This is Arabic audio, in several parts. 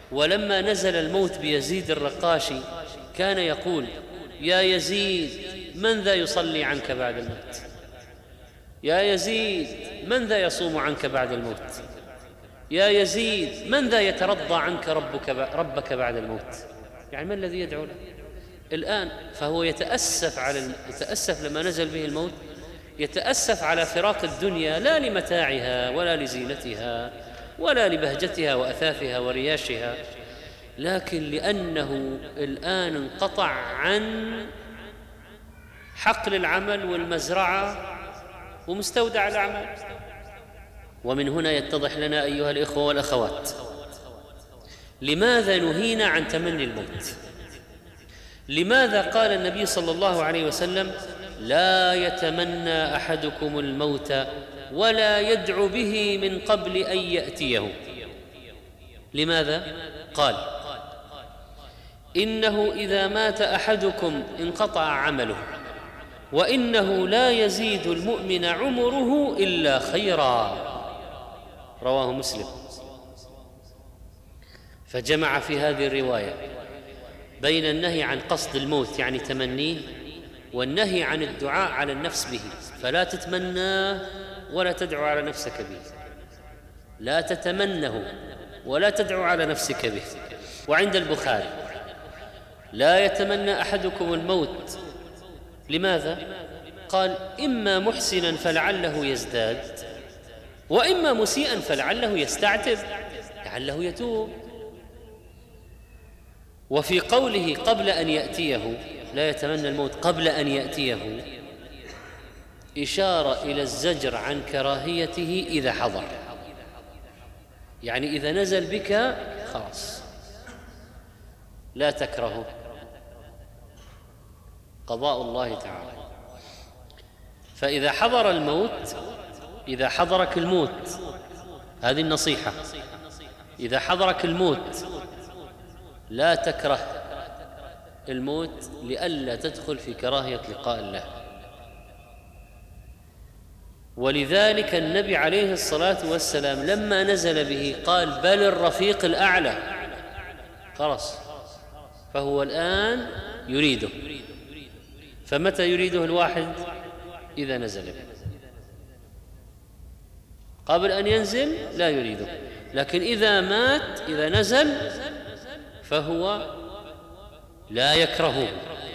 ولما نزل الموت بيزيد الرقاشي كان يقول: يا يزيد، من ذا يصلي عنك بعد الموت؟ يا يزيد، من ذا يصوم عنك بعد الموت؟ يا يزيد، من ذا يترضى عنك ربك بعد الموت؟ يعني من الذي يدعو له الآن؟ فهو يتأسف لما نزل به الموت، يتأسف على فراق الدنيا، لا لمتاعها ولا لزينتها ولا لبهجتها وأثافها ورياشها، لكن لأنه الآن انقطع عن حقل العمل والمزرعة ومستودع الأعمال. ومن هنا يتضح لنا أيها الإخوة والأخوات لماذا نهينا عن تمني الموت. لماذا قال النبي صلى الله عليه وسلم: لا يتمنى أحدكم الموت ولا يدعو به من قبل أن يأتيه؟ لماذا؟ قال: إنه إذا مات أحدكم انقطع عمله، وإنه لا يزيد المؤمن عمره إلا خيرا. رواه مسلم. فجمع في هذه الرواية بين النهي عن قصد الموت يعني تمنيه، والنهي عن الدعاء على النفس به، فلا تتمناه ولا تدعو على نفسك به، لا تتمنه ولا تدعو على نفسك به. وعند البخاري: لا يتمنى أحدكم الموت. لماذا؟ قال: إما محسنا فلعله يزداد، وإما مسيئا فلعله يستعتب، لعله يتوب. وفي قوله قبل أن يأتيه، لا يتمنى الموت قبل أن يأتيه، إشارة إلى الزجر عن كراهيته إذا حضر، يعني إذا نزل بك خلاص لا تكرهه، قضاء الله تعالى. فإذا حضر الموت، إذا حضرك الموت، هذه النصيحة، إذا حضرك الموت لا تكره الموت لئلا تدخل في كراهية لقاء الله. ولذلك النبي عليه الصلاة والسلام لما نزل به قال: بل الرفيق الأعلى. خلاص، فهو الآن يريده. فمتى يريده الواحد؟ إذا نزل به. قبل أن ينزل لا يريده، لكن إذا مات، إذا نزل، فهو لا يكرهه.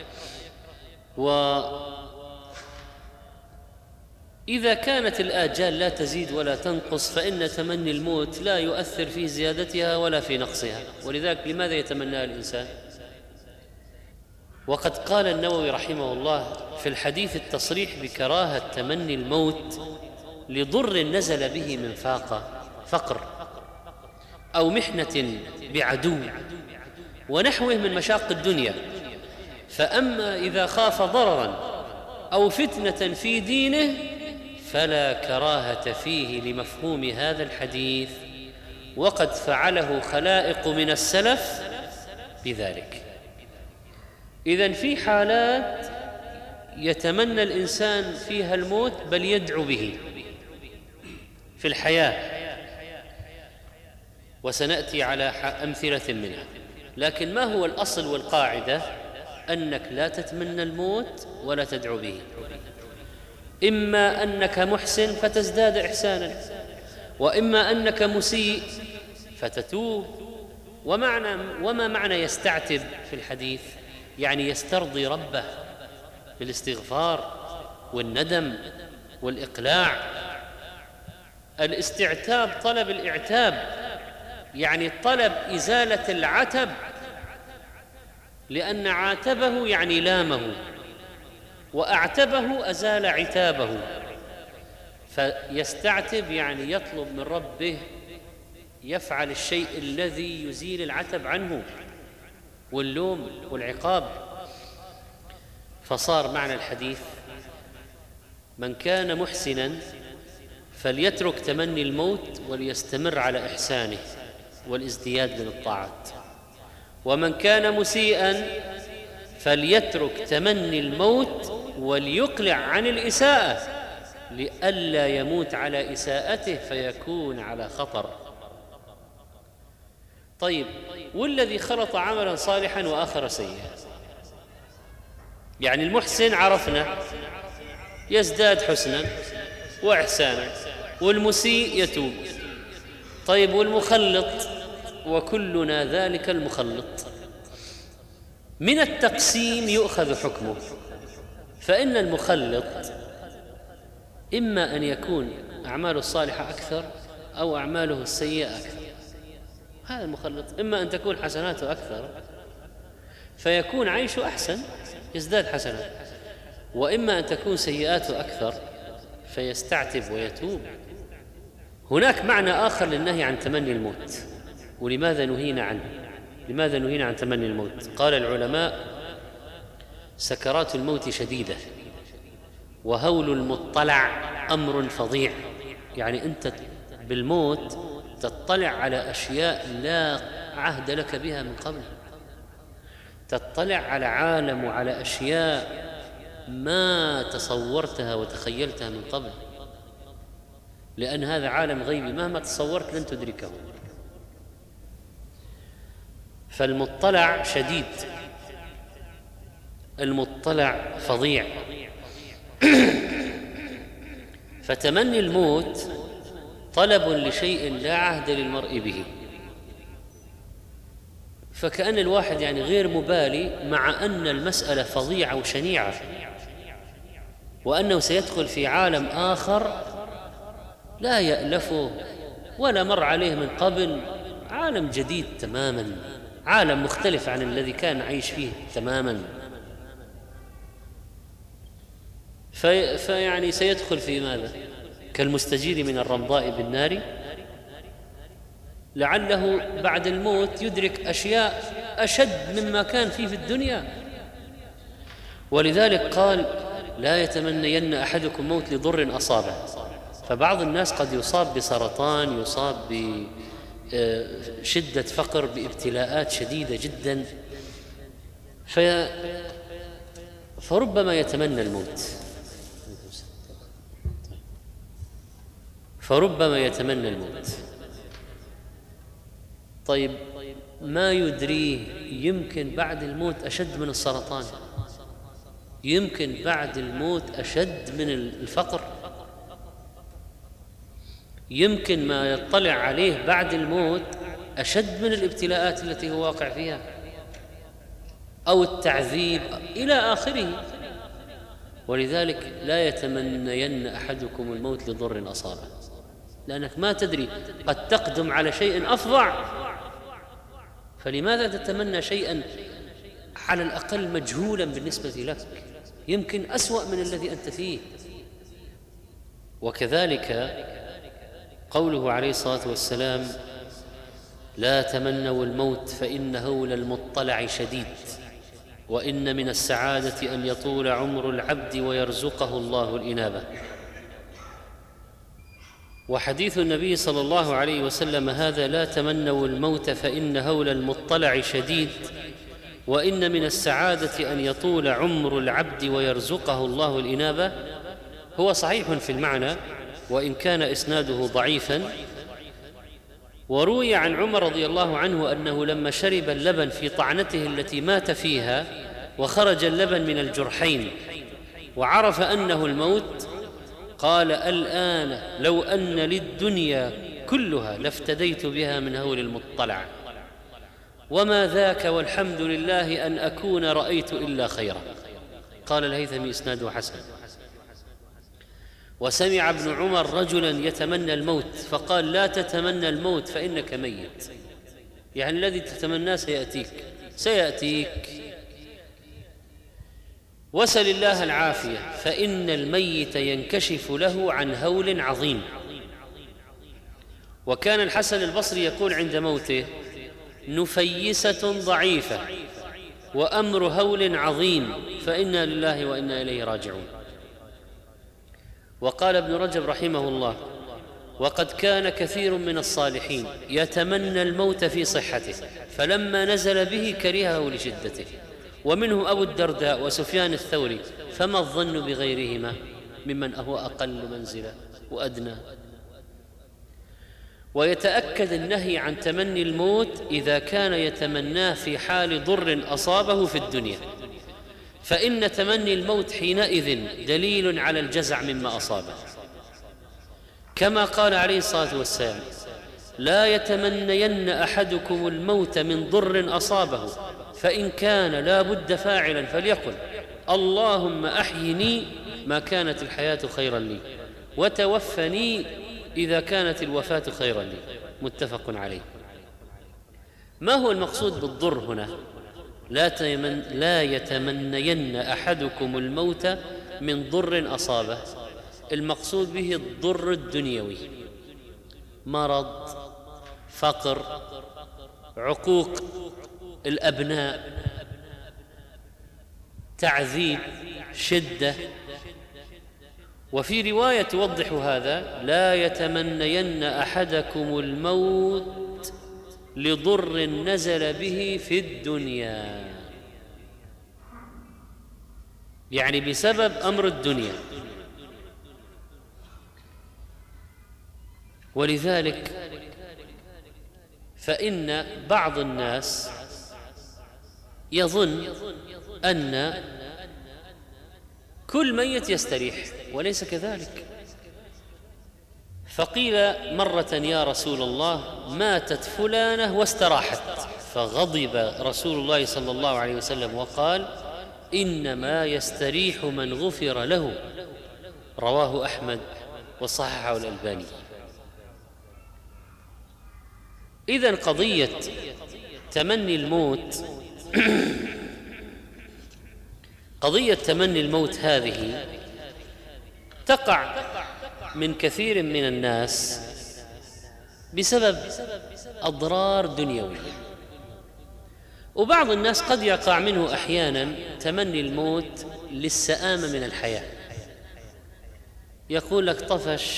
وإذا كانت الآجال لا تزيد ولا تنقص، فإن تمني الموت لا يؤثر في زيادتها ولا في نقصها. ولذلك لماذا يتمناها الإنسان؟ وقد قال النووي رحمه الله في الحديث التصريح بكراهة تمني الموت لضر نزل به من فقر أو محنة بعدو ونحوه من مشاق الدنيا. فأما إذا خاف ضررا أو فتنة في دينه فلا كراهة فيه لمفهوم هذا الحديث، وقد فعله خلائق من السلف بذلك. إذن في حالات يتمنى الإنسان فيها الموت بل يدعو به في الحياة، وسنأتي على أمثلة منها. لكن ما هو الأصل والقاعدة؟ أنك لا تتمنى الموت ولا تدعو به. إما أنك محسن فتزداد إحسانا، وإما أنك مسيء فتتوب. وما معنى يستعتب في الحديث؟ يعني يسترضي ربه بالاستغفار والندم والإقلاع. الاستعتاب طلب الإعتاب، يعني طلب إزالة العتب، لأن عاتبه يعني لامه، وأعتبه أزال عتابه. فيستعتب يعني يطلب من ربه يفعل الشيء الذي يزيل العتب عنه واللوم والعقاب. فصار معنى الحديث: من كان محسنا فليترك تمني الموت وليستمر على إحسانه والازدياد من الطاعات، ومن كان مسيئا فليترك تمني الموت وليقلع عن الإساءة لئلا يموت على إساءته فيكون على خطر. طيب، والذي خلط عملا صالحا وآخر سيئا. يعني المحسن عرفنا يزداد حسنا وإحسانا، والمسيء يتوب. طيب والمخلط؟ وكلنا ذلك المخلط. من التقسيم يؤخذ حكمه، فإن المخلط إما أن يكون أعماله الصالحة أكثر أو أعماله السيئة أكثر. هذا المخلط. إما أن تكون حسناته أكثر فيكون عيشه أحسن يزداد حسنات، وإما أن تكون سيئاته أكثر فيستعتب ويتوب. هناك معنى آخر للنهي عن تمني الموت. ولماذا نهينا عنه؟ لماذا نهينا عن تمني الموت؟ قال العلماء: سكرات الموت شديدة، وهول المطلع أمر فظيع. يعني أنت بالموت تطلع على أشياء لا عهد لك بها من قبل، تطلع على عالم وعلى أشياء ما تصورتها وتخيلتها من قبل، لأن هذا عالم غيبي مهما تصورت لن تدركه. فالمطلع شديد، المطلع فظيع. فتمني الموت طلب لشيء لا عهد للمرء به، فكأن الواحد يعني غير مبالي مع أن المسألة فظيعة وشنيعة، وأنه سيدخل في عالم آخر لا يألفه ولا مر عليه من قبل، عالم جديد تماما، عالم مختلف عن الذي كان عايش فيه تماما. فيعني سيدخل في ماذا؟ كالمستجير من الرمضاء بالنار، لعله بعد الموت يدرك أشياء أشد مما كان فيه في الدنيا. ولذلك قال: لا يتمنين أحدكم موت لضر أصابه. فبعض الناس قد يصاب بسرطان، يصاب بشدة فقر، بابتلاءات شديدة جدا، فربما يتمنى الموت، فربما يتمنى الموت. طيب ما يدريه، يمكن بعد الموت أشد من السرطان، يمكن بعد الموت أشد من الفقر، يمكن ما يطلع عليه بعد الموت أشد من الابتلاءات التي هو واقع فيها أو التعذيب إلى آخره. ولذلك لا يتمنين أحدكم الموت لضر أصابه، لأنك ما تدري، قد تقدم على شيء أفظع، فلماذا تتمنى شيئا على الأقل مجهولا بالنسبة لك، يمكن أسوأ من الذي أنت فيه. وكذلك قوله عليه الصلاة والسلام: لا تمنوا الموت فإنه للمطلع شديد، وإن من السعادة أن يطول عمر العبد ويرزقه الله الإنابة. وحديث النبي صلى الله عليه وسلم هذا: لا تمنوا الموت فإن هول المطلع شديد، وإن من السعادة أن يطول عمر العبد ويرزقه الله الإنابة، هو صحيح في المعنى وإن كان إسناده ضعيفا. وروي عن عمر رضي الله عنه أنه لما شرب اللبن في طعنته التي مات فيها وخرج اللبن من الجرحين وعرف أنه الموت، قال: الآن لو أن للدنيا كلها لافتديت بها من هول المطلع، وما ذاك والحمد لله أن أكون رأيت إلا خيرا. قال الهيثمي: إسناده حسن. وسمع ابن عمر رجلا يتمنى الموت فقال: لا تتمنى الموت فإنك ميت، يعني الذي تتمناه سيأتيك. وسل الله العافية، فإن الميت ينكشف له عن هول عظيم. وكان الحسن البصري يقول عند موته: نفيسة ضعيفة وأمر هول عظيم، فإنا لله وإنا إليه راجعون. وقال ابن رجب رحمه الله: وقد كان كثير من الصالحين يتمنى الموت في صحته، فلما نزل به كرهه لشدته، ومنهم أبو الدرداء وسفيان الثوري، فما الظن بغيرهما ممن هو أقل منزلة وأدنى. ويتأكد النهي عن تمني الموت إذا كان يتمناه في حال ضر أصابه في الدنيا، فإن تمني الموت حينئذ دليل على الجزع مما أصابه، كما قال عليه الصلاة والسلام: لا يتمنين أحدكم الموت من ضر أصابه، فإن كان لا بد فاعلا فليقل: اللهم أحيني ما كانت الحياة خيرا لي، وتوفني إذا كانت الوفاة خيرا لي. متفق عليه. ما هو المقصود بالضر هنا؟ لا يتمنين أحدكم الموت من ضر أصابه، المقصود به الضر الدنيوي: مرض، فقر، عقوق الأبناء، تعذيب، شدة. وفي رواية توضح هذا: لا يتمنين أحدكم الموت لضر نزل به في الدنيا، يعني بسبب أمر الدنيا. ولذلك فإن بعض الناس يظن أن كل ميت يستريح، وليس كذلك. فقيل مرة: يا رسول الله، ماتت فلانة واستراحت، فغضب رسول الله صلى الله عليه وسلم وقال: إنما يستريح من غفر له. رواه أحمد وصححه الألباني. إذن قضية تمني الموت قضية تمني الموت هذه تقع من كثير من الناس بسبب أضرار دنيوية، وبعض الناس قد يقع منه أحيانا تمني الموت للسآمة من الحياة. يقول لك: طفش،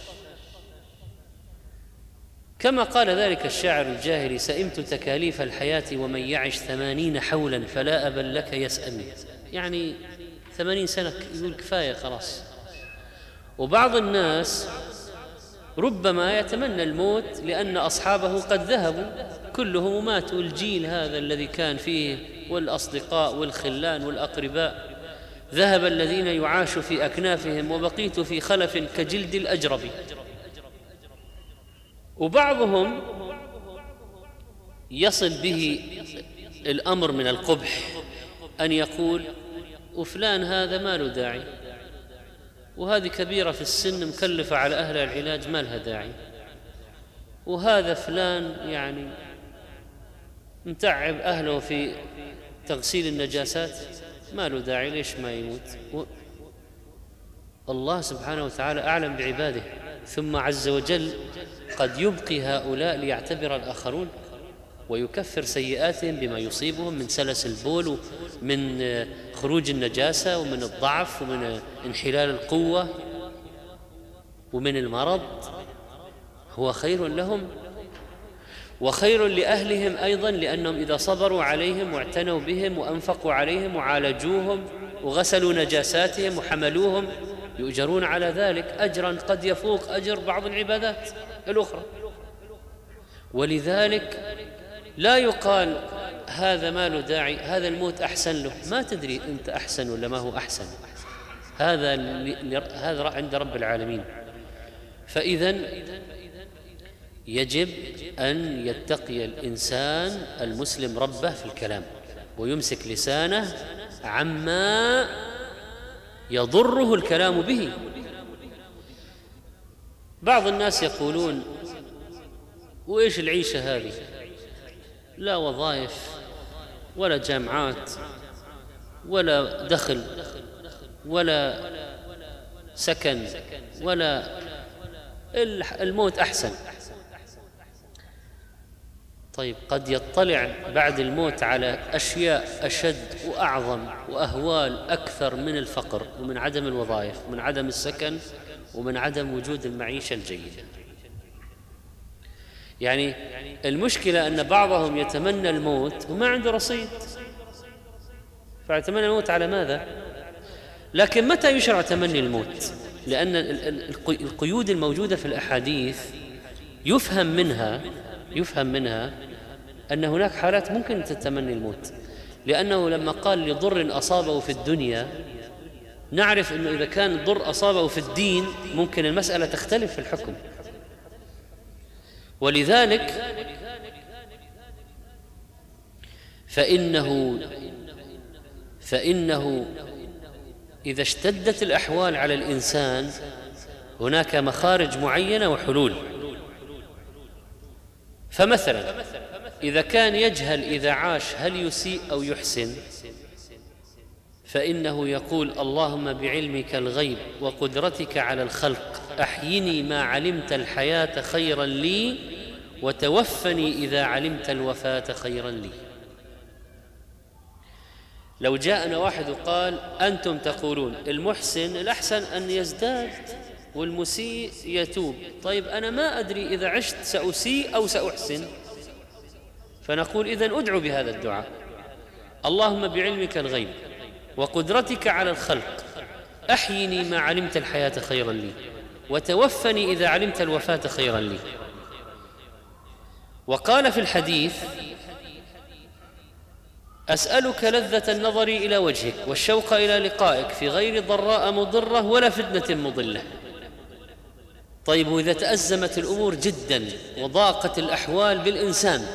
كما قال ذلك الشاعر الجاهلي: سئمت تكاليف الحياة ومن يعش 80 حولا فلا أبا لك يسأمي. يعني 80 سنة يقول كفاية خلاص. وبعض الناس ربما يتمنى الموت لأن أصحابه قد ذهبوا كلهم ماتوا، الجيل هذا الذي كان فيه والأصدقاء والخلان والأقرباء ذهب الذين يعاش في أكنافهم وبقيت في خلف كجلد الأجرب. وبعضهم يصل به الأمر من القبح أن يقول: وفلان هذا ما له داعي، وهذه كبيرة في السن مكلفة على أهل العلاج ما لها داعي، وهذا فلان يعني متعب أهله في تغسيل النجاسات ما له داعي، ليش ما يموت؟ الله سبحانه وتعالى أعلم بعباده. ثم عز وجل قد يبقي هؤلاء ليعتبر الآخرون ويكفر سيئاتهم بما يصيبهم من سلس البول ومن خروج النجاسة ومن الضعف ومن انحلال القوة ومن المرض. هو خير لهم وخير لأهلهم أيضا، لأنهم إذا صبروا عليهم واعتنوا بهم وأنفقوا عليهم وعالجوهم وغسلوا نجاساتهم وحملوهم يؤجرون على ذلك أجرا قد يفوق أجر بعض العبادات الأخرى. ولذلك لا يقال هذا ما له داعي، هذا الموت أحسن له. ما تدري أنت أحسن ولا ما هو أحسن، هذا عند رب العالمين. فإذن يجب أن يتقي الإنسان المسلم ربه في الكلام ويمسك لسانه عما يضره الكلام به. بعض الناس يقولون: وإيش العيشة هذه؟ لا وظائف ولا جامعات ولا دخل ولا سكن ولا الموت أحسن. طيب قد يطلع بعد الموت على أشياء أشد وأعظم وأهوال أكثر من الفقر ومن عدم الوظائف ومن عدم السكن ومن عدم وجود المعيشة الجيدة. يعني المشكلة أن بعضهم يتمنى الموت وما عنده رصيد، فيتمنى الموت على ماذا؟ لكن متى يشرع تمني الموت؟ لأن القيود الموجودة في الأحاديث يفهم منها أن هناك حالات ممكن تتمني الموت، لأنه لما قال لضر أصابه في الدنيا نعرف أنه إذا كان الضر أصابه في الدين ممكن المسألة تختلف في الحكم. ولذلك فإنه إذا اشتدت الأحوال على الإنسان هناك مخارج معينة وحلول. فمثلا إذا كان يجهل إذا عاش هل يسيء أو يحسن، فإنه يقول اللهم بعلمك الغيب وقدرتك على الخلق أحيني ما علمت الحياة خيرا لي وتوفني إذا علمت الوفاة خيرا لي. لو جاءنا واحد وقال أنتم تقولون المحسن الأحسن أن يزداد والمسيء يتوب، طيب أنا ما أدري إذا عشت سأسيء أو سأحسن، فنقول إذن أدعو بهذا الدعاء اللهم بعلمك الغيب وقدرتك على الخلق أحيني ما علمت الحياة خيرا لي وتوفني إذا علمت الوفاة خيرا لي. وقال في الحديث أسألك لذة النظر إلى وجهك والشوق إلى لقائك في غير ضراء مضرة ولا فتنة مضلة. طيب وإذا تأزمت الأمور جدا وضاقت الأحوال بالإنسان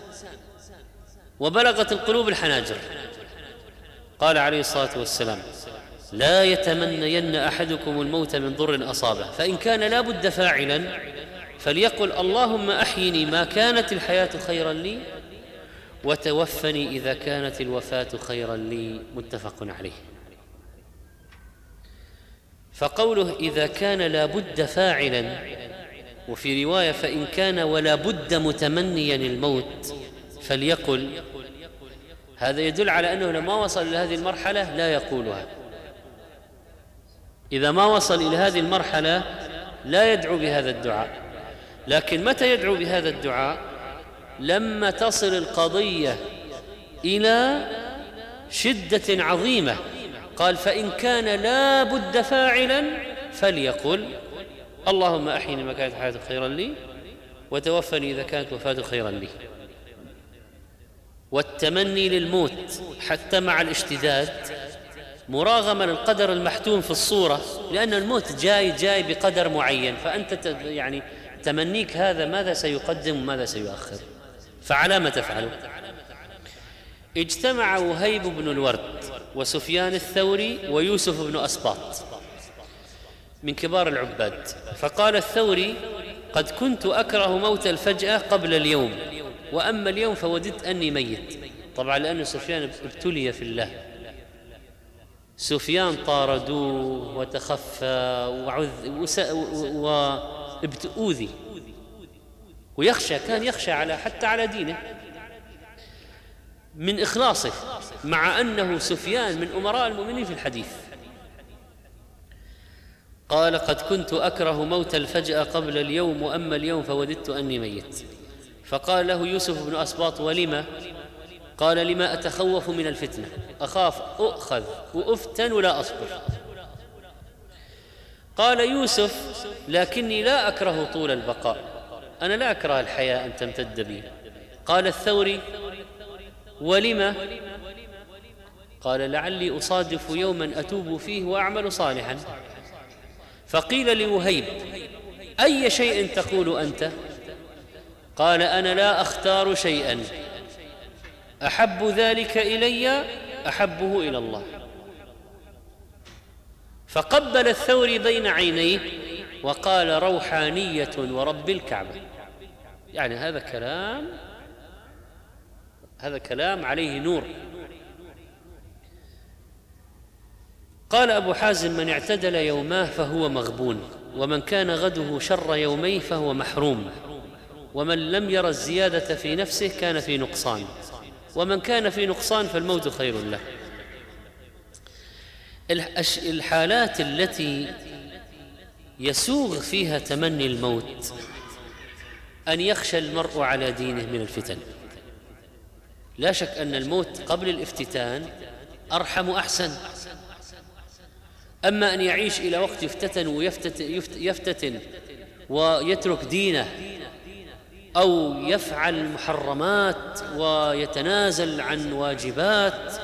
وبلغت القلوب الحناجر، قال عليه الصلاة والسلام لا يتمنين أحدكم الموت من ضر أصابه، فإن كان لا بد فاعلا فليقل اللهم أحيني ما كانت الحياة خيرا لي وتوفني إذا كانت الوفاة خيرا لي، متفق عليه. فقوله إذا كان لا بد فاعلا، وفي رواية فإن كان ولا بد متمنيا الموت فليقل، هذا يدل على أنه لما وصل إلى هذه المرحلة لا يقولها. إذا ما وصل إلى هذه المرحلة لا يدعو بهذا الدعاء، لكن متى يدعو بهذا الدعاء؟ لما تصل القضية إلى شدة عظيمة. قال فإن كان لا بد فاعلا فليقل اللهم أحيني ما كانت الحياة خيرا لي وتوفني إذا كانت وفاة خيرا لي. والتمني للموت حتى مع الاشتداد مراغمة للقدر المحتوم في الصورة، لأن الموت جاي بقدر معين، فأنت يعني تمنيك هذا ماذا سيقدم وماذا سيؤخر، فعلى ما تفعله. اجتمع وهيب بن الورد وسفيان الثوري ويوسف بن أسباط من كبار العباد، فقال الثوري قد كنت أكره موت الفجأة قبل اليوم، وأما اليوم فوددت أني ميت. طبعا لأن سفيان ابتلي في الله، سفيان طاردوه وتخفى وأوذي ويخشى، كان يخشى حتى على دينه من إخلاصه، مع أنه سفيان من أمراء المؤمنين في الحديث. قال قد كنت أكره موت الفجأة قبل اليوم وأما اليوم فوددت أني ميت. فقال له يوسف بن أسباط ولما؟ قال لما أتخوف من الفتنة، أخاف أؤخذ وأفتن ولا أصبر. قال يوسف لكني لا أكره طول البقاء، أنا لا أكره الحياة أن تمتد بي. قال الثوري ولما؟ قال لعلي أصادف يوما أتوب فيه وأعمل صالحا. فقيل لوهيب أي شيء تقول أنت؟ قال أنا لا أختار شيئا أحب ذلك إلي أحبه إلى الله. فقبل الثوري بين عينيه وقال روحانية ورب الكعبة. يعني هذا كلام عليه نور. قال أبو حازم من اعتدل يوماه فهو مغبون، ومن كان غده شر يوميه فهو محروم، ومن لم ير الزيادة في نفسه كان في نقصان، ومن كان في نقصان فالموت خير له. الحالات التي يسوغ فيها تمني الموت أن يخشى المرء على دينه من الفتن. لا شك أن الموت قبل الافتتان أرحم وأحسن. أما أن يعيش إلى وقت يفتتن ويفتتن ويترك دينه أو يفعل محرمات ويتنازل عن واجبات.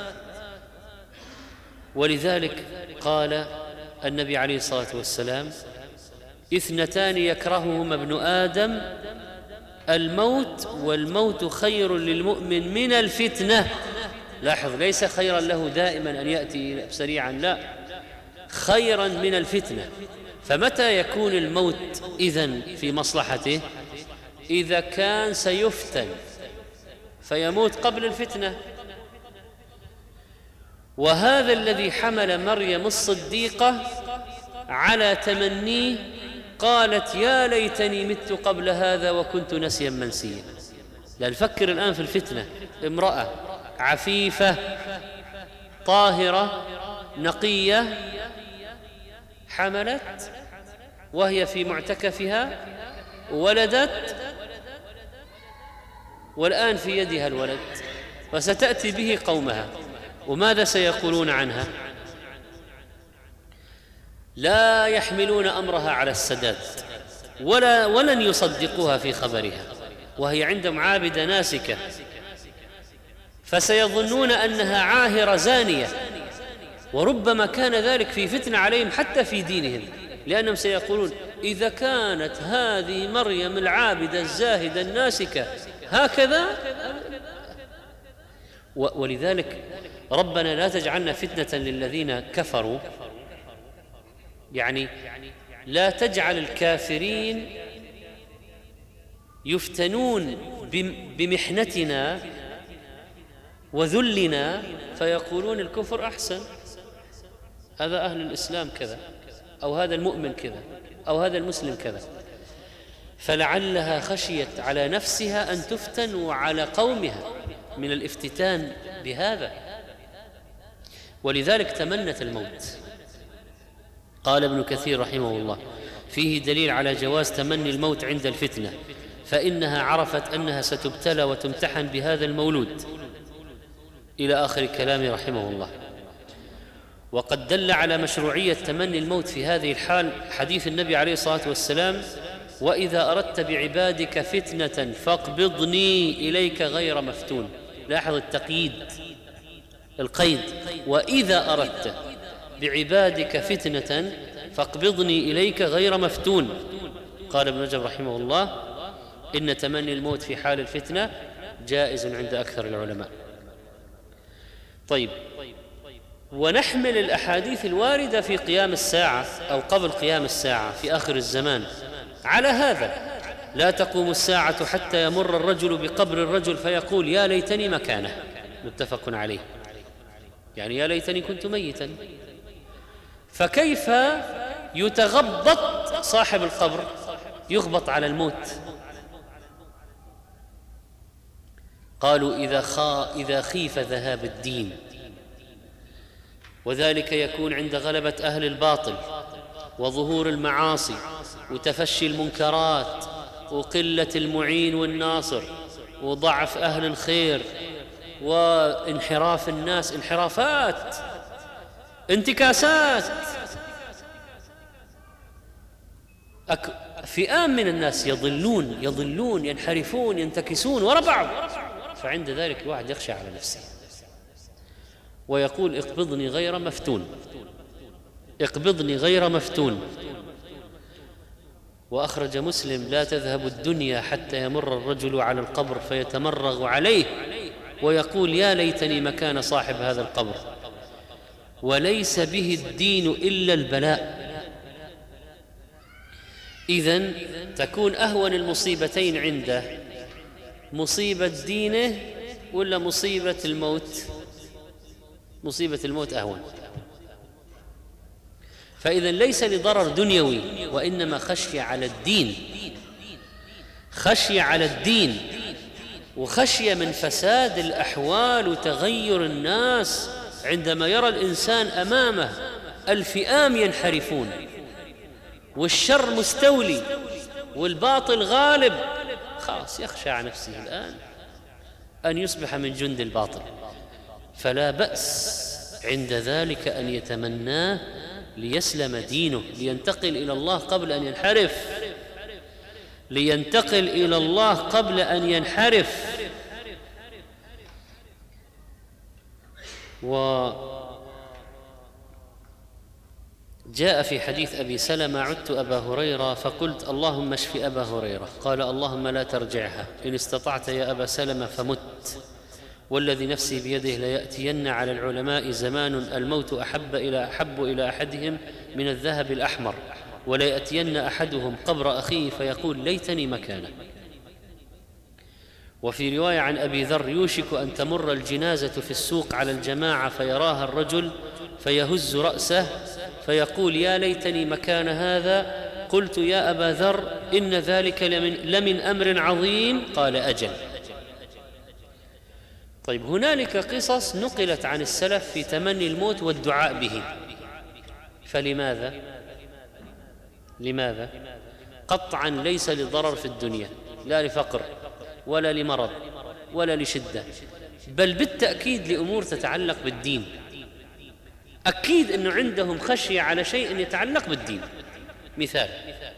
ولذلك قال النبي عليه الصلاة والسلام: 2 يكرههما ابن آدم، الموت والموت خير للمؤمن من الفتنة. لاحظ، ليس خيرا له دائما أن يأتي سريعا، لا، خيرا من الفتنة. فمتى يكون الموت إذن في مصلحته؟ إذا كان سيفتن فيموت قبل الفتنة. وهذا الذي حمل مريم الصديقة على تمنيه، قالت: يا ليتني مت قبل هذا وكنت نسيا منسيا. لا نفكر الآن في الفتنة، امرأة عفيفة طاهرة نقية حملت وهي في معتكفها، ولدت، والآن في يدها الولد، وستأتي به قومها، وماذا سيقولون عنها؟ لا يحملون أمرها على السداد ولن يصدقوها في خبرها، وهي عندهم عابدة ناسكة، فسيظنون أنها عاهرة زانية، وربما كان ذلك في فتنة عليهم حتى في دينهم، لأنهم سيقولون: إذا كانت هذه مريم العابدة الزاهدة الناسكة هكذا. ولذلك ربنا لا تجعلنا فتنة للذين كفروا، يعني لا تجعل الكافرين يفتنون بمحنتنا وذلنا فيقولون الكفر أحسن، هذا أهل الإسلام كذا، أو هذا المؤمن كذا، أو هذا المسلم كذا. فلعلها خشيت على نفسها أن تفتن وعلى قومها من الافتتان بهذا، ولذلك تمنت الموت. قال ابن كثير رحمه الله: فيه دليل على جواز تمني الموت عند الفتنة، فإنها عرفت أنها ستبتلى وتمتحن بهذا المولود، إلى آخر كلامه رحمه الله. وقد دل على مشروعية تمني الموت في هذه الحال حديث النبي عليه الصلاة والسلام: وإذا أردت بعبادك فتنة فاقبضني إليك غير مفتون. لاحظ التقييد، القيد: وإذا أردت بعبادك فتنة فاقبضني إليك غير مفتون. قال ابن رجب رحمه الله: إن تمني الموت في حال الفتنة جائز عند أكثر العلماء. طيب، ونحمل الأحاديث الواردة في قيام الساعة أو قبل قيام الساعة في آخر الزمان على هذا: لا تقوم الساعة حتى يمر الرجل بقبر الرجل فيقول: يا ليتني مكانه. متفق عليه، يعني يا ليتني كنت ميتا. فكيف يتغبط صاحب القبر، يغبط على الموت؟ قالوا: إذا خيف ذهاب الدين، وذلك يكون عند غلبة أهل الباطل وظهور المعاصي وتفشي المنكرات وقلة المعين والناصر وضعف أهل الخير وانحراف الناس، انحرافات، انتكاسات. فئام من الناس يضلون ينحرفون ينتكسون وراء بعض، فعند ذلك الواحد يخشى على نفسه ويقول: اقبضني غير مفتون، اقبضني غير مفتون. وأخرج مسلم: لا تذهب الدنيا حتى يمر الرجل على القبر فيتمرغ عليه ويقول: يا ليتني مكان صاحب هذا القبر. وليس به الدين إلا البلاء. إذن تكون أهون المصيبتين عنده مصيبة دينه ولا مصيبة الموت؟ مصيبة الموت أهون. فإذا ليس لضرر دنيوي، وإنما خشية على الدين، خشية على الدين، وخشية من فساد الأحوال وتغير الناس عندما يرى الإنسان أمامه الفئام ينحرفون والشر مستولي والباطل غالب، خلاص يخشى على نفسه الآن أن يصبح من جند الباطل. فلا بأس عند ذلك أن يتمناه ليسلم دينه، لينتقل إلى الله قبل أن ينحرف. لينتقل إلى الله قبل أن ينحرف. وجاء في حديث أبي سلمة: عدت أبا هريرة فقلت: اللهم اشف أبا هريرة. قال: اللهم لا ترجعها، إن استطعت يا أبا سلمة فمت، والذي نفسي بيده ليأتين على العلماء زمان الموت أحب إلى أحدهم من الذهب الأحمر، وليأتين أحدهم قبر أخيه فيقول: ليتني مكانه. وفي رواية عن أبي ذر: يوشك أن تمر الجنازة في السوق على الجماعة فيراها الرجل فيهز رأسه فيقول: يا ليتني مكان هذا. قلت: يا أبا ذر، إن ذلك لمن أمر عظيم. قال: أجل. طيب، هنالك قصص نقلت عن السلف في تمني الموت والدعاء به، فلماذا؟ قطعا ليس لضرر في الدنيا، لا لفقر ولا لمرض ولا لشدة، بل بالتأكيد لأمور تتعلق بالدين. أكيد أنه عندهم خشية على شيء يتعلق بالدين. مثال: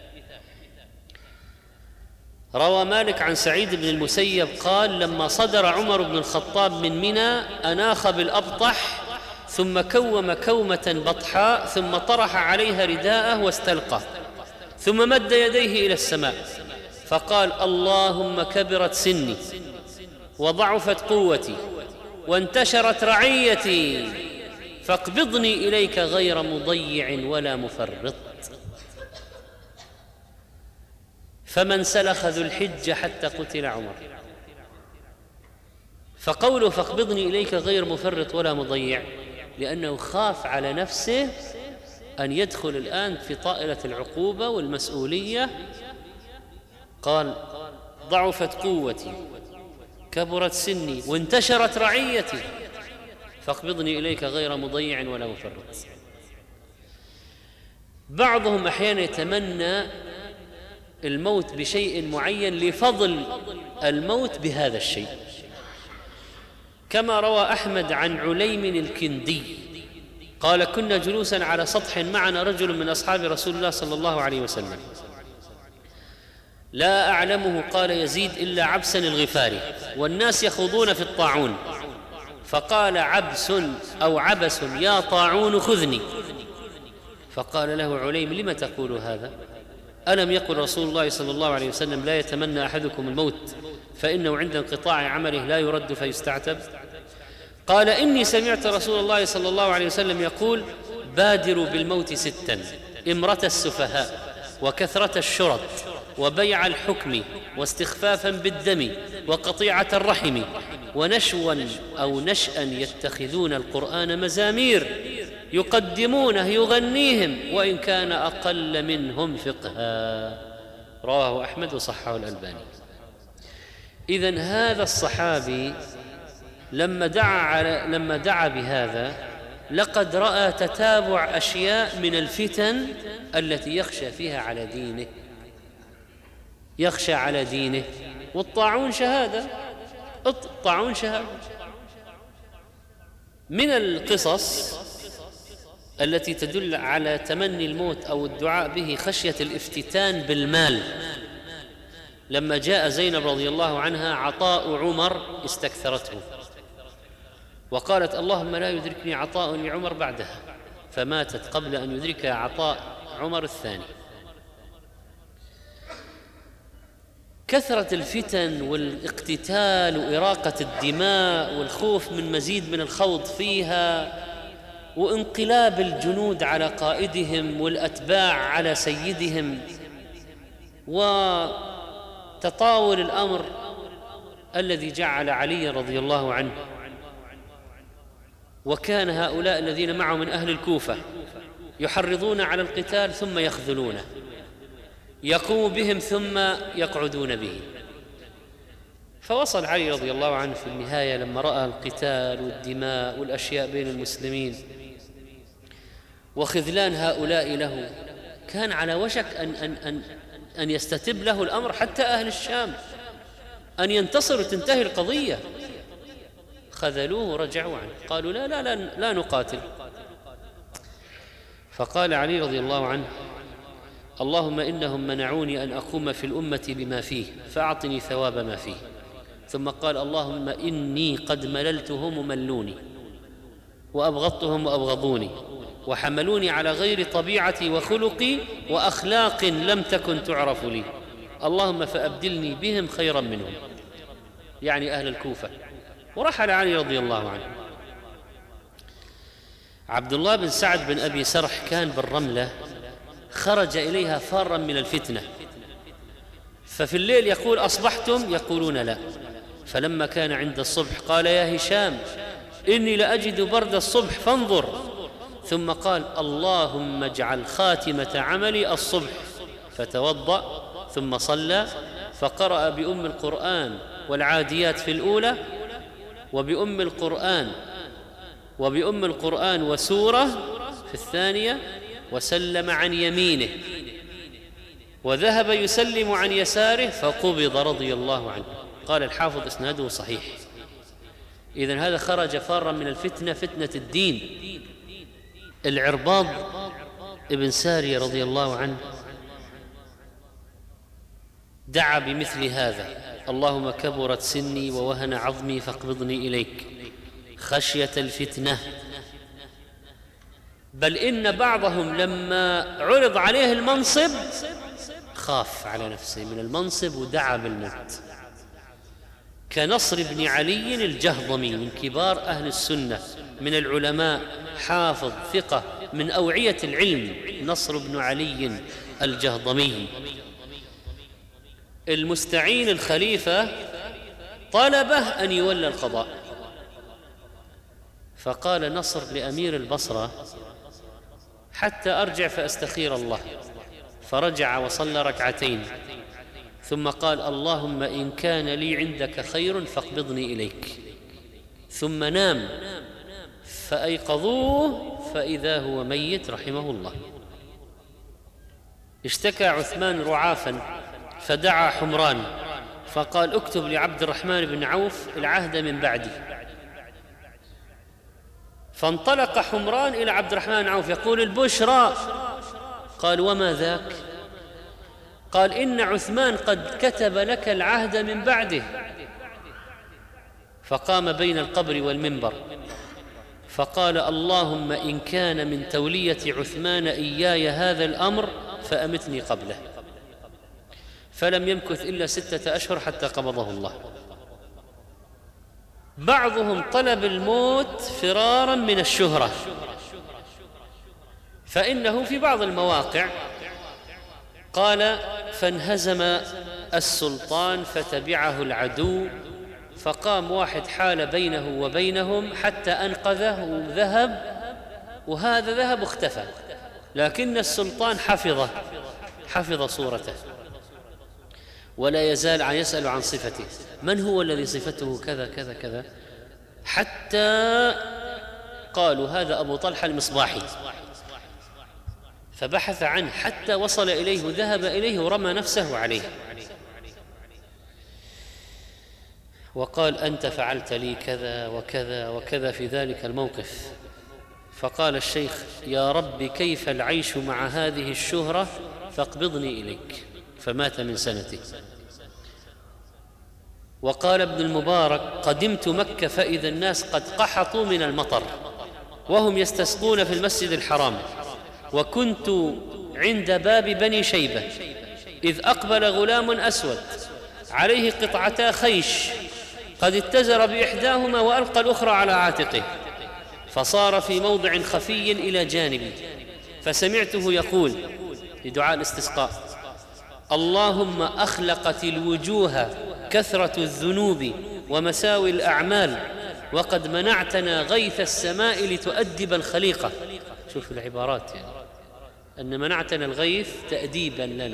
روى مالك عن سعيد بن المسيب قال: لما صدر عمر بن الخطاب من منى أناخ بالأبطح، ثم كوم كومة بطحاء، ثم طرح عليها رداءه واستلقى، ثم مد يديه إلى السماء فقال: اللهم كبرت سني وضعفت قوتي وانتشرت رعيتي، فاقبضني إليك غير مضيع ولا مفرط. فمن سلخ ذو الحجة حتى قتل عمر. فقوله فاقبضني إليك غير مفرط ولا مضيع لأنه خاف على نفسه أن يدخل الآن في طائلة العقوبة والمسؤولية. قال: ضعفت قوتي، كبرت سني، وانتشرت رعيتي، فاقبضني إليك غير مضيع ولا مفرط. بعضهم أحيانا يتمنى الموت بشيء معين لفضل الموت بهذا الشيء، كما روى أحمد عن عليم الكندي قال: كنا جلوسا على سطح معنا رجل من أصحاب رسول الله صلى الله عليه وسلم لا أعلمه، قال يزيد، إلا عبسا الغفاري، والناس يخوضون في الطاعون، فقال عبس أو عبس: يا طاعون خذني. فقال له عليم: لم تقول هذا؟ ألم يقل رسول الله صلى الله عليه وسلم: لا يتمنى أحدكم الموت فإنه عند انقطاع عمله لا يرد فيستعتب؟ قال: إني سمعت رسول الله صلى الله عليه وسلم يقول: بادروا بالموت ستا: إمرة السفهاء، وكثرة الشرط، وبيع الحكم، واستخفافا بالدم، وقطيعة الرحم، ونشوا أو نشأ يتخذون القرآن مزامير يقدمونه يغنيهم وإن كان أقل منهم فقها. رواه أحمد وصححه الألباني. إذن هذا الصحابي لما دعا بهذا لقد رأى تتابع أشياء من الفتن التي يخشى على دينه. والطاعون شهادة. من القصص التي تدل على تمني الموت أو الدعاء به خشية الافتتان بالمال. لما جاء زينب رضي الله عنها عطاء عمر استكثرته، وقالت: اللهم لا يدركني عطاء لعمر بعدها، فماتت قبل أن يدركها عطاء عمر الثاني. كثرة الفتن والاقتتال وإراقة الدماء والخوف من مزيد من الخوض فيها، وانقلاب الجنود على قائدهم والأتباع على سيدهم، وتطاول الأمر الذي جعل علي رضي الله عنه، وكان هؤلاء الذين معه من أهل الكوفة يحرضون على القتال ثم يخذلونه، يقوم بهم ثم يقعدون به. فوصل علي رضي الله عنه في النهاية لما رأى القتال والدماء والأشياء بين المسلمين وخذلان هؤلاء له، كان على وشك أن يستتب له الأمر، حتى أهل الشام أن ينتصر وتنتهي القضية. خذلوه ورجعوا عنه، قالوا: لا نقاتل. فقال علي رضي الله عنه: اللهم إنهم منعوني أن أقوم في الأمة بما فيه فأعطني ثواب ما فيه. ثم قال اللهم إني قد مللتهم وملوني، وأبغضتهم وأبغضوني، وحملوني على غير طبيعتي وخلقي وأخلاق لم تكن تعرف لي، اللهم فأبدلني بهم خيرا منهم، يعني أهل الكوفة. ورحل علي رضي الله عنه. عبد الله بن سعد بن أبي سرح كان بالرملة، خرج إليها فارا من الفتنة، ففي الليل يقول أصبحتم؟ يقولون لا. فلما كان عند الصبح قال يا هشام إني لأجد برد الصبح فانظر. ثم قال اللهم اجعل خاتمة عملي الصبح، فتوضأ ثم صلى، فقرأ بأم القرآن والعاديات في الأولى، وبأم القرآن وسورة في الثانية، وسلم عن يمينه، وذهب يسلم عن يساره فقبض رضي الله عنه. قال الحافظ إسناده صحيح. إذن هذا خرج فارا من الفتنة، فتنة الدين. العرباض ابن سارية رضي الله عنه دعا بمثل هذا: اللهم كبرت سني ووهن عظمي فاقبضني إليك خشية الفتنة. بل إن بعضهم لما عرض عليه المنصب خاف على نفسه من المنصب ودعا بالموت، كنصر بن علي الجهضمي من كبار أهل السنة، من العلماء، حافظ ثقة من أوعية العلم، نصر بن علي الجهضمي. المستعين الخليفة طلبه أن يولى القضاء، فقال نصر لأمير البصرة حتى أرجع فأستخير الله، فرجع وصلى ركعتين، ثم قال اللهم إن كان لي عندك خير فاقبضني إليك، ثم نام فأيقظوه فإذا هو ميت رحمه الله. اشتكى عثمان رعافا فدعا حمران فقال اكتب لعبد الرحمن بن عوف العهد من بعدي. فانطلق حمران إلى عبد الرحمن بن عوف يقول البشرى. قال وما ذاك؟ قال إن عثمان قد كتب لك العهد من بعده. فقام بين القبر والمنبر فقال اللهم إن كان من تولية عثمان إياي هذا الأمر فأمتني قبله. فلم يمكث إلا 6 أشهر حتى قبضه الله. بعضهم طلب الموت فرارا من الشهرة، فإنه في بعض المواقع قال فانهزم السلطان فتبعه العدو، فقام واحد حال بينه وبينهم حتى أنقذه وذهب، وهذا ذهب واختفى، لكن السلطان حفظ صورته ولا يزال يسأل عن صفته، من هو الذي صفته كذا كذا كذا، حتى قالوا هذا أبو طلحة المصباحي، فبحث عنه حتى وصل إليه، ذهب إليه ورمى نفسه عليه وقال أنت فعلت لي كذا وكذا وكذا في ذلك الموقف. فقال الشيخ يا رب كيف العيش مع هذه الشهرة فاقبضني إليك، فمات من سنته. وقال ابن المبارك قدمت مكة فإذا الناس قد قحطوا من المطر وهم يستسقون في المسجد الحرام، وكنت عند باب بني شيبة إذ أقبل غلام أسود عليه قطعتا خيش قد اتزر بإحداهما وألقى الأخرى على عاتقه، فصار في موضع خفي إلى جانبي، فسمعته يقول لدعاء الاستسقاء اللهم أخلقت الوجوه كثرة الذنوب ومساوي الأعمال، وقد منعتنا غيث السماء لتؤدب الخليقة. شوف العبارات، يعني أن منعتنا الغيث تأديبا لنا،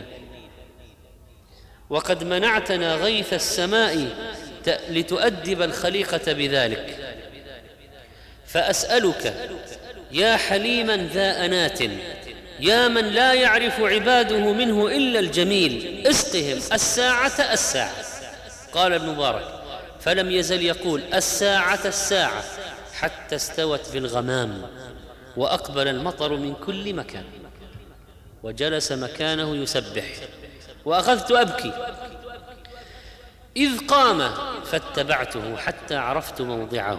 وقد منعتنا غيث السماء لتؤدب الخليقة بذلك. فأسألك يا حليما ذا أنات يا من لا يعرف عباده منه إلا الجميل اسقهم الساعة. قال ابن مبارك فلم يزل يقول الساعة حتى استوت في الغمام وأقبل المطر من كل مكان. وجلس مكانه يسبح، وأخذت أبكي إذ قام فاتبعته حتى عرفت موضعه.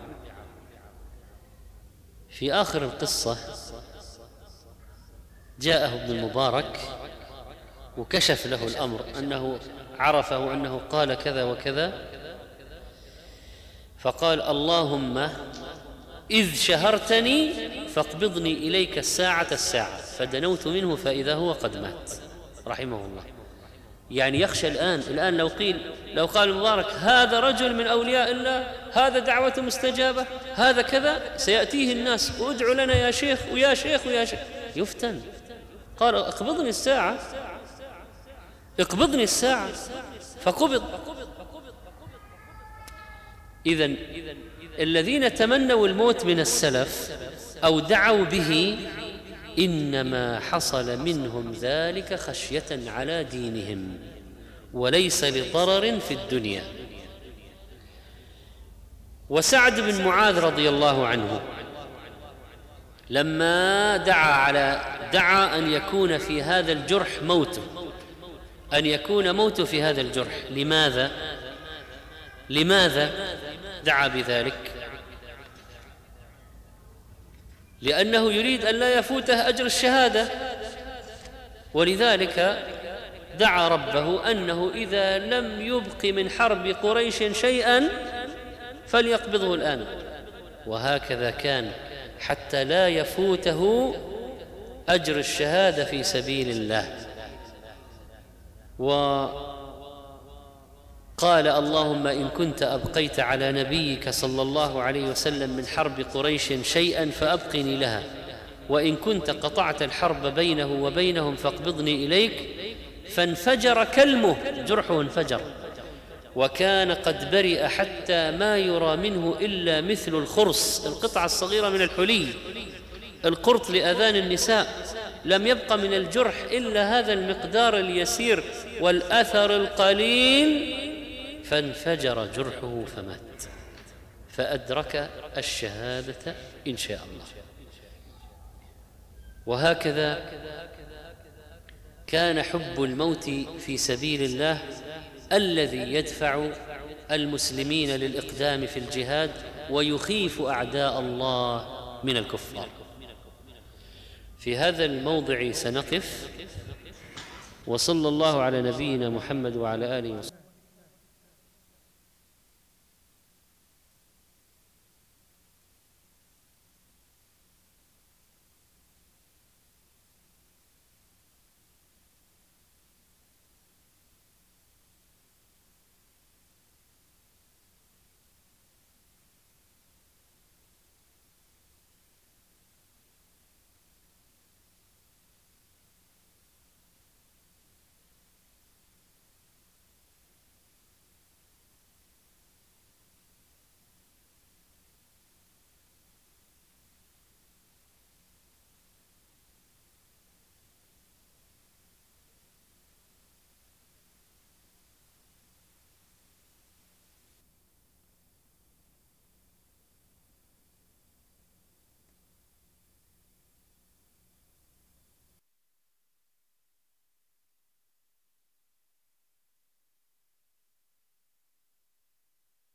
في آخر القصة جاءه ابن المبارك وكشف له الأمر، أنه عرفه أنه قال كذا وكذا، فقال: اللهم إذ شهرتني فاقبضني إليك الساعة الساعة، فدنوت منه فإذا هو قد مات رحمه الله. يعني يخشى الآن لو قال المبارك هذا رجل من أولياء الله، هذا دعوة مستجابة، هذا كذا، سيأتيه الناس: ادعو لنا يا شيخ ويا شيخ ويا شيخ، يفتن. قال: اقبضني الساعة، اقبضني الساعة، فقبض. إذن الذين تمنوا الموت من السلف أو دعوا به إنما حصل منهم ذلك خشية على دينهم وليس لضرر في الدنيا. وسعد بن معاذ رضي الله عنه لما دعا أن يكون في هذا الجرح موته، أن يكون موته في هذا الجرح. لماذا دعا بذلك؟ لأنه يريد أن لا يفوته أجر الشهادة، ولذلك دعا ربه أنه إذا لم يبق من حرب قريش شيئا فليقبضه الآن. وهكذا كان حتى لا يفوته أجر الشهادة في سبيل الله. وقال: اللهم إن كنت أبقيت على نبيك صلى الله عليه وسلم من حرب قريش شيئا فأبقني لها، وإن كنت قطعت الحرب بينه وبينهم فاقبضني إليك. فانفجر كلمه، جرحه انفجر، وكان قد برئ حتى ما يرى منه إلا مثل الخرص، القطعة الصغيرة من الحلي، القرط لأذان النساء، لم يبق من الجرح إلا هذا المقدار اليسير والأثر القليل، فانفجر جرحه فمات، فأدرك الشهادة إن شاء الله. وهكذا كان حب الموت في سبيل الله الذي يدفع المسلمين للإقدام في الجهاد ويخيف أعداء الله من الكفار. في هذا الموضع سنقف، وصلى الله على نبينا محمد وعلى آله وصحبه.